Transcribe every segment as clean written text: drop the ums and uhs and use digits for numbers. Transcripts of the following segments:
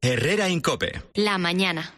Herrera Incope. La mañana.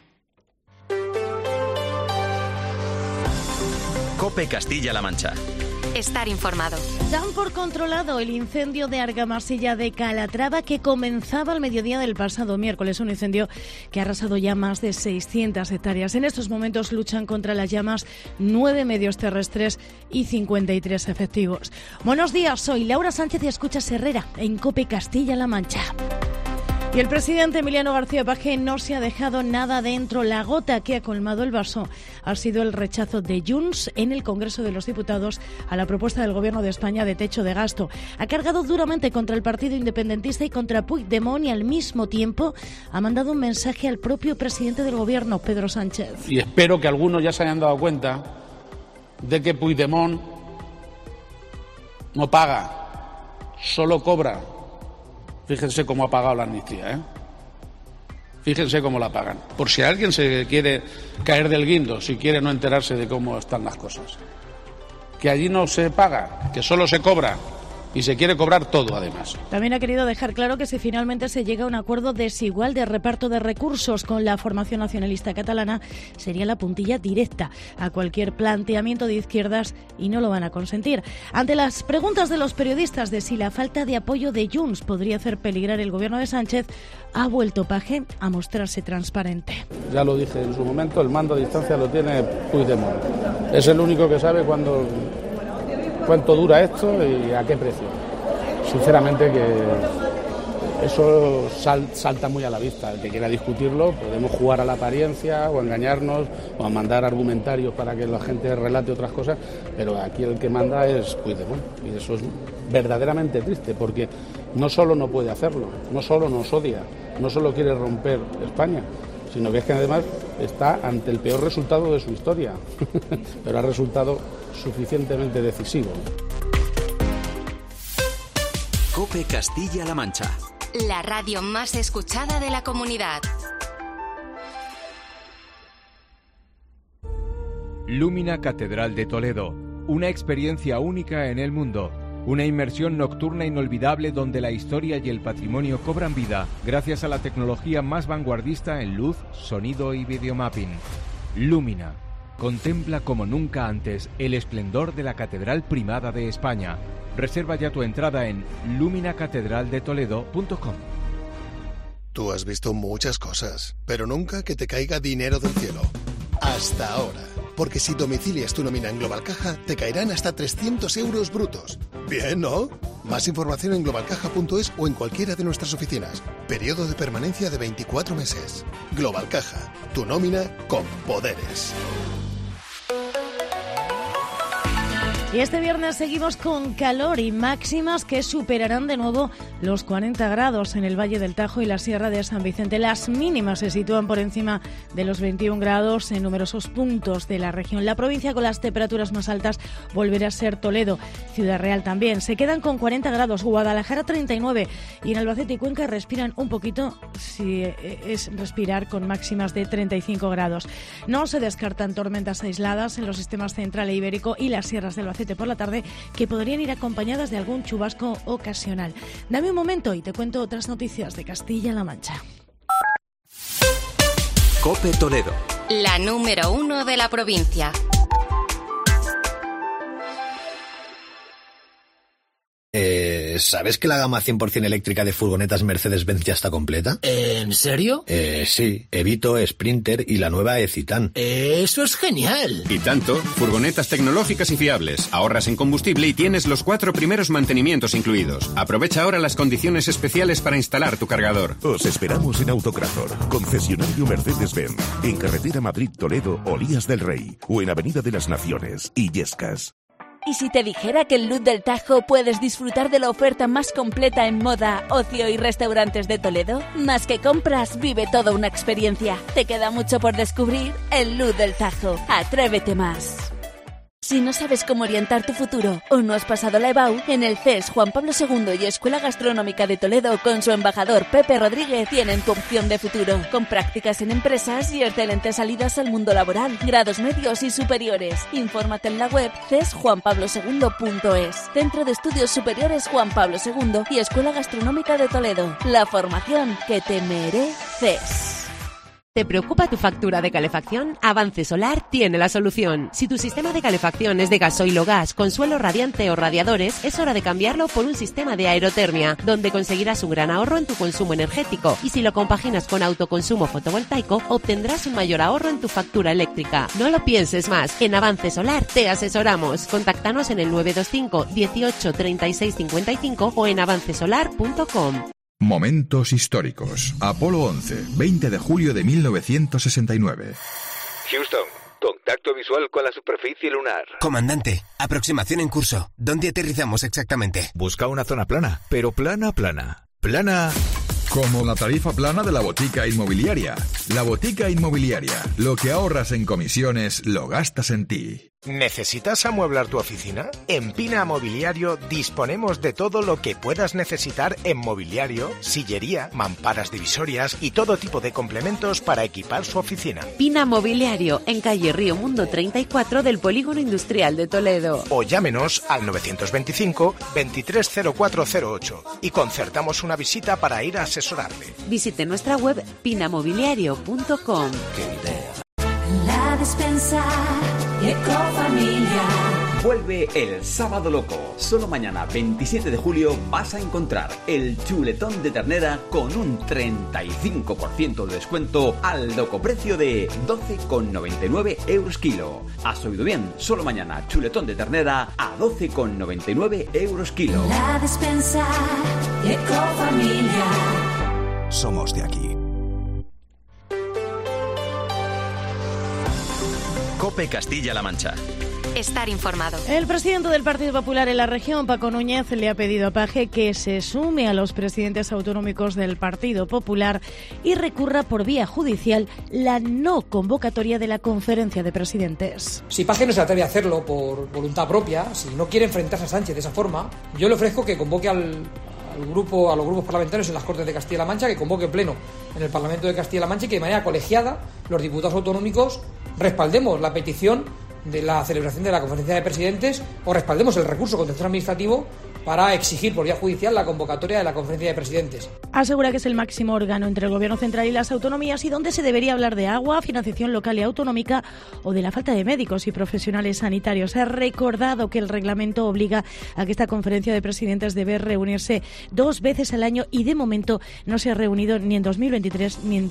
Cope Castilla-La Mancha. Estar informado. Dan por controlado el incendio de Argamasilla de Calatrava que comenzaba al mediodía del pasado miércoles. Un incendio que ha arrasado ya más de 600 hectáreas. En estos momentos luchan contra las llamas 9 medios terrestres y 53 efectivos. Buenos días, soy Laura Sánchez y escuchas Herrera en Cope Castilla-La Mancha. Y el presidente Emiliano García Paje no se ha dejado nada dentro. La gota que ha colmado el vaso ha sido el rechazo de Junts en el Congreso de los Diputados a la propuesta del Gobierno de España de techo de gasto. Ha cargado duramente contra el partido independentista y contra Puigdemont y al mismo tiempo ha mandado un mensaje al propio presidente del Gobierno, Pedro Sánchez. Y espero que algunos ya se hayan dado cuenta de que Puigdemont no paga, solo cobra. Fíjense cómo ha pagado la amnistía, ¿eh? Fíjense cómo la pagan. Por si alguien se quiere caer del guindo, si quiere no enterarse de cómo están las cosas. Que allí no se paga, que solo se cobra. Y se quiere cobrar todo, además. También ha querido dejar claro que si finalmente se llega a un acuerdo desigual de reparto de recursos con la formación nacionalista catalana, sería la puntilla directa a cualquier planteamiento de izquierdas y no lo van a consentir. Ante las preguntas de los periodistas de si la falta de apoyo de Junts podría hacer peligrar el gobierno de Sánchez, ha vuelto Paje a mostrarse transparente. Ya lo dije en su momento, el mando a distancia lo tiene Puigdemont. Es el único que sabe cuánto dura esto y a qué precio. Sinceramente que eso salta muy a la vista. El que quiera discutirlo, podemos jugar a la apariencia o engañarnos o a mandar argumentarios para que la gente relate otras cosas, pero aquí el que manda es Puigdemont. Y eso es verdaderamente triste, porque no solo no puede hacerlo, no solo nos odia, no solo quiere romper España, sino que es que además está ante el peor resultado de su historia, pero ha resultado suficientemente decisivo. Cope Castilla-La Mancha. La radio más escuchada de la comunidad. Lumina Catedral de Toledo. Una experiencia única en el mundo. Una inmersión nocturna inolvidable donde la historia y el patrimonio cobran vida gracias a la tecnología más vanguardista en luz, sonido y videomapping. Lumina. Contempla como nunca antes el esplendor de la Catedral Primada de España. Reserva ya tu entrada en luminacatedraldetoledo.com. Tú has visto muchas cosas, pero nunca que te caiga dinero del cielo. Hasta ahora. Porque si domicilias tu nómina en Global Caja, te caerán hasta 300 euros brutos. Bien, ¿no? Más información en globalcaja.es o en cualquiera de nuestras oficinas. Periodo de permanencia de 24 meses. Global Caja, tu nómina con poderes. Y este viernes seguimos con calor y máximas que superarán de nuevo los 40 grados en el Valle del Tajo y la Sierra de San Vicente. Las mínimas se sitúan por encima de los 21 grados en numerosos puntos de la región. La provincia con las temperaturas más altas volverá a ser Toledo, Ciudad Real también. Se quedan con 40 grados, Guadalajara 39 y en Albacete y Cuenca respiran un poquito, si es respirar con máximas de 35 grados. No se descartan tormentas aisladas en los sistemas central e ibérico y las sierras del Albacete por la tarde, que podrían ir acompañadas de algún chubasco ocasional. Dame un momento y te cuento otras noticias de Castilla-La Mancha. Cope Toledo. La número 1 de la provincia. ¿Sabes que la gama 100% eléctrica de furgonetas Mercedes-Benz ya está completa? ¿En serio? Sí. Evito, Sprinter y la nueva E-Citan. ¡Eso es genial! Y tanto, furgonetas tecnológicas y fiables. Ahorras en combustible y tienes los 4 primeros mantenimientos incluidos. Aprovecha ahora las condiciones especiales para instalar tu cargador. Os esperamos en Autocrazor, concesionario Mercedes-Benz, en carretera Madrid-Toledo, Olías del Rey, o en Avenida de las Naciones, Illescas. ¿Y si te dijera que en Luz del Tajo puedes disfrutar de la oferta más completa en moda, ocio y restaurantes de Toledo? Más que compras, vive toda una experiencia. Te queda mucho por descubrir en Luz del Tajo. Atrévete más. Si no sabes cómo orientar tu futuro o no has pasado la EBAU, en el CES Juan Pablo II y Escuela Gastronómica de Toledo, con su embajador Pepe Rodríguez, tienen tu opción de futuro, con prácticas en empresas y excelentes salidas al mundo laboral, grados medios y superiores. Infórmate en la web cesjuanpablosegundo.es. Centro de Estudios Superiores Juan Pablo II y Escuela Gastronómica de Toledo. La formación que te mereces. ¿Te preocupa tu factura de calefacción? Avance Solar tiene la solución. Si tu sistema de calefacción es de gasoil o gas, con suelo radiante o radiadores, es hora de cambiarlo por un sistema de aerotermia, donde conseguirás un gran ahorro en tu consumo energético. Y si lo compaginas con autoconsumo fotovoltaico, obtendrás un mayor ahorro en tu factura eléctrica. No lo pienses más. En Avance Solar te asesoramos. Contáctanos en el 925 18 36 55 o en avancesolar.com. Momentos históricos. Apolo 11, 20 de julio de 1969. Houston, contacto visual con la superficie lunar. Comandante, aproximación en curso. ¿Dónde aterrizamos exactamente? Busca una zona plana, pero plana. Plana... Como la tarifa plana de la Botica Inmobiliaria. La Botica Inmobiliaria. Lo que ahorras en comisiones, lo gastas en ti. ¿Necesitas amueblar tu oficina? En Pina Mobiliario disponemos de todo lo que puedas necesitar en mobiliario, sillería, mamparas divisorias y todo tipo de complementos para equipar su oficina. Pina Mobiliario, en calle Río Mundo 34 del Polígono Industrial de Toledo. O llámenos al 925 230408 y concertamos una visita para ir a asesorarle. Visite nuestra web pinamobiliario.com. ¡Qué idea! La despensa Ecofamilia. Vuelve el Sábado Loco. Solo mañana, 27 de julio, vas a encontrar el chuletón de ternera con un 35% de descuento al docoprecio de 12,99 euros kilo. Has oído bien, solo mañana, chuletón de ternera a 12,99 euros kilo. La despensa Ecofamilia. Somos de aquí. COPE Castilla-La Mancha. Estar informado. El presidente del Partido Popular en la región, Paco Núñez, le ha pedido a Paje que se sume a los presidentes autonómicos del Partido Popular y recurra por vía judicial la no convocatoria de la conferencia de presidentes. Si Paje no se atreve a hacerlo por voluntad propia, si no quiere enfrentarse a Sánchez de esa forma, yo le ofrezco que convoque a los grupos parlamentarios en las Cortes de Castilla-La Mancha, que convoque pleno en el Parlamento de Castilla-La Mancha y que de manera colegiada los diputados autonómicos respaldemos la petición de la celebración de la conferencia de presidentes o respaldemos el recurso contencioso administrativo para exigir por vía judicial la convocatoria de la conferencia de presidentes. Asegura que es el máximo órgano entre el Gobierno central y las autonomías y donde se debería hablar de agua, financiación local y autonómica o de la falta de médicos y profesionales sanitarios. Ha recordado que el reglamento obliga a que esta conferencia de presidentes debe reunirse 2 veces al año y de momento no se ha reunido ni en 2023 ni en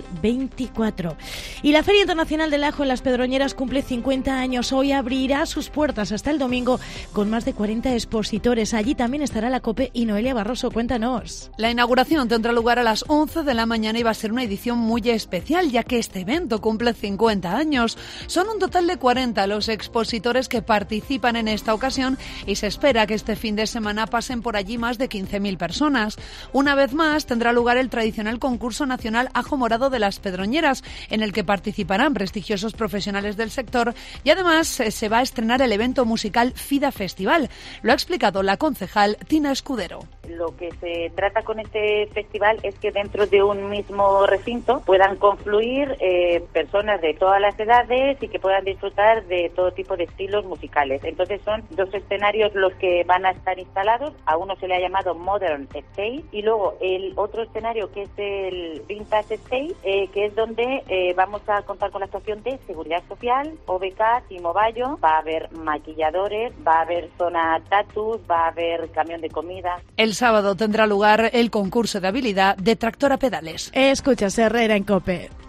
2024. Y la Feria Internacional del Ajo en Las Pedroñeras cumple 50 años. Hoy abrirá sus puertas hasta el domingo con más de 40 expositores. Allí también estará la COPE y Noelia Barroso, cuéntanos. La inauguración tendrá lugar a las 11 de la mañana y va a ser una edición muy especial, ya que este evento cumple 50 años. Son un total de 40 los expositores que participan en esta ocasión y se espera que este fin de semana pasen por allí más de 15.000 personas. Una vez más tendrá lugar el tradicional concurso nacional Ajo Morado de Las Pedroñeras, en el que participarán prestigiosos profesionales del sector y además se va a estrenar el evento musical FIDA Festival. Lo ha explicado la concejal Tina Escudero. Lo que se trata con este festival es que dentro de un mismo recinto puedan confluir personas de todas las edades y que puedan disfrutar de todo tipo de estilos musicales. Entonces son 2 escenarios los que van a estar instalados. A uno se le ha llamado Modern Stage y luego el otro escenario que es el Vintage Stage, que es donde vamos a contar con la actuación de Seguridad Social, OBK, Timo Bayo. Va a haber maquilladores, va a haber zona tatus, va a haber camión de comida. El sábado tendrá lugar el concurso de habilidad de tractor a pedales. Escuchas Herrera en COPE.